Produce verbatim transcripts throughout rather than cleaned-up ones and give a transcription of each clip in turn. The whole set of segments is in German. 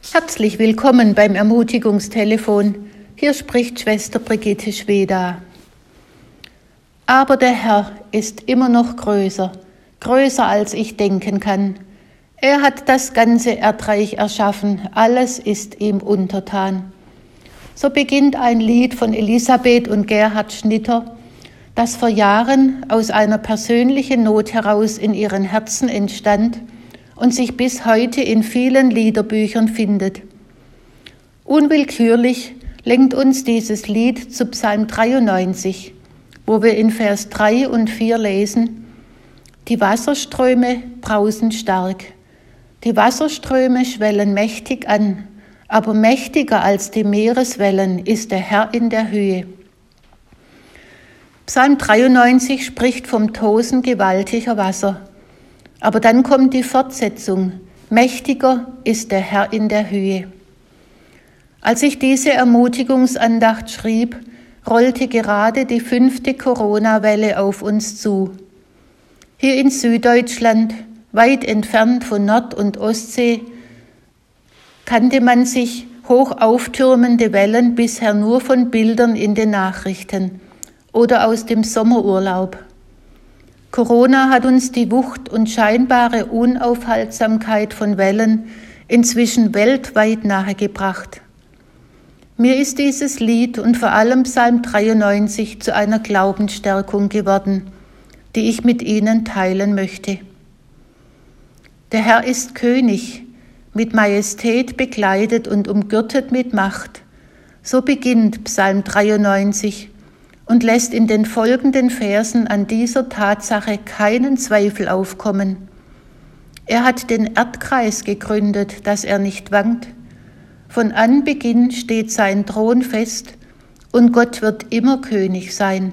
Herzlich willkommen beim Ermutigungstelefon. Hier spricht Schwester Brigitte Schweda. Aber der Herr ist immer noch größer, größer als ich denken kann. Er hat das ganze Erdreich erschaffen, alles ist ihm untertan. So beginnt ein Lied von Elisabeth und Gerhard Schnitter, das vor Jahren aus einer persönlichen Not heraus in ihren Herzen entstand und sich bis heute in vielen Liederbüchern findet. Unwillkürlich lenkt uns dieses Lied zu Psalm dreiundneunzig, wo wir in Vers drei und vier lesen: Die Wasserströme brausen stark, die Wasserströme schwellen mächtig an, aber mächtiger als die Meereswellen ist der Herr in der Höhe. Psalm dreiundneunzig spricht vom Tosen gewaltiger Wasser. Aber dann kommt die Fortsetzung: Mächtiger ist der Herr in der Höhe. Als ich diese Ermutigungsandacht schrieb, rollte gerade die fünfte Corona-Welle auf uns zu. Hier in Süddeutschland, weit entfernt von Nord- und Ostsee, kannte man sich hoch auftürmende Wellen bisher nur von Bildern in den Nachrichten oder aus dem Sommerurlaub. Corona hat uns die Wucht und scheinbare Unaufhaltsamkeit von Wellen inzwischen weltweit nahegebracht. Mir ist dieses Lied und vor allem Psalm dreiundneunzig zu einer Glaubensstärkung geworden, die ich mit Ihnen teilen möchte. Der Herr ist König, mit Majestät bekleidet und umgürtet mit Macht. So beginnt Psalm dreiundneunzig und lässt in den folgenden Versen an dieser Tatsache keinen Zweifel aufkommen. Er hat den Erdkreis gegründet, dass er nicht wankt. Von Anbeginn steht sein Thron fest und Gott wird immer König sein.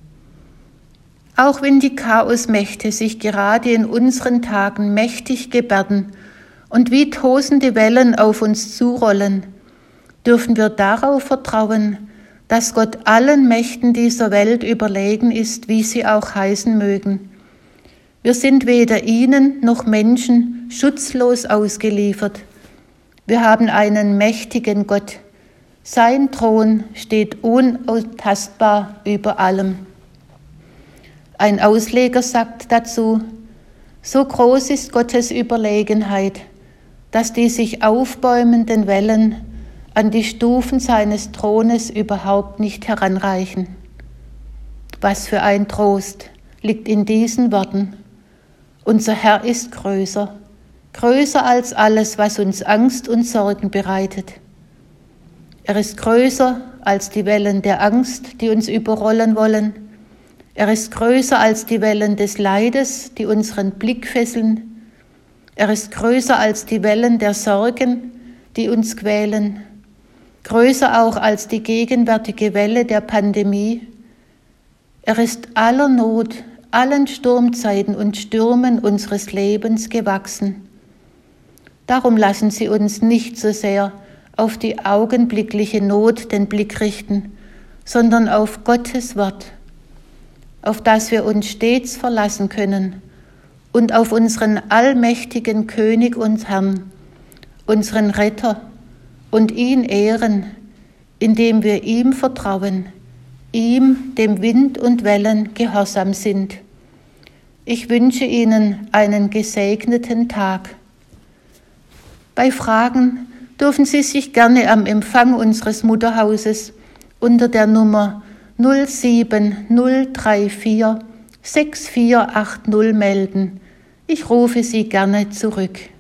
Auch wenn die Chaosmächte sich gerade in unseren Tagen mächtig gebärden und wie tosende Wellen auf uns zurollen, dürfen wir darauf vertrauen, dass Gott allen Mächten dieser Welt überlegen ist, wie sie auch heißen mögen. Wir sind weder ihnen noch Menschen schutzlos ausgeliefert. Wir haben einen mächtigen Gott. Sein Thron steht unantastbar über allem. Ein Ausleger sagt dazu: So groß ist Gottes Überlegenheit, dass die sich aufbäumenden Wellen an die Stufen seines Thrones überhaupt nicht heranreichen. Was für ein Trost liegt in diesen Worten. Unser Herr ist größer, größer als alles, was uns Angst und Sorgen bereitet. Er ist größer als die Wellen der Angst, die uns überrollen wollen. Er ist größer als die Wellen des Leides, die unseren Blick fesseln. Er ist größer als die Wellen der Sorgen, die uns quälen. Größer auch als die gegenwärtige Welle der Pandemie. Er ist aller Not, allen Sturmzeiten und Stürmen unseres Lebens gewachsen. Darum lassen Sie uns nicht so sehr auf die augenblickliche Not den Blick richten, sondern auf Gottes Wort, auf das wir uns stets verlassen können, und auf unseren allmächtigen König und Herrn, unseren Retter, und ihn ehren, indem wir ihm vertrauen, ihm, dem Wind und Wellen, gehorsam sind. Ich wünsche Ihnen einen gesegneten Tag. Bei Fragen dürfen Sie sich gerne am Empfang unseres Mutterhauses unter der Nummer null sieben null drei vier sechs vier acht null melden. Ich rufe Sie gerne zurück.